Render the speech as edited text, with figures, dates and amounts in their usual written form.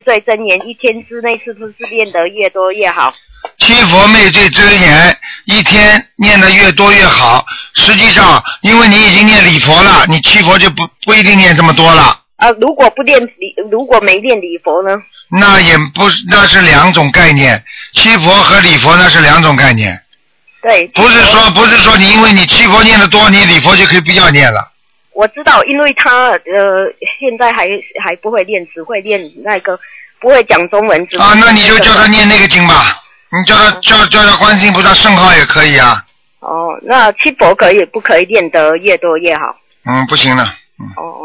罪真言一天之内是不是练得越多越好？ 七佛灭罪真言一天念得越多越好。实际上，因为你已经念礼佛了，你七佛就不一定念这么多了。 如果没念礼佛呢？ 那也不，那是两种概念。七佛和礼佛那是两种概念。 对。 不是说你因为你七佛念得多，你礼佛就可以不要念了。 我知道，因为他现在还不会念，只会念那个不会讲中文。 那你就叫他念那个经吧，你叫他观世音菩萨圣号也可以啊。 那七佛可以不可以念得越多越好？ 不行了。 哦。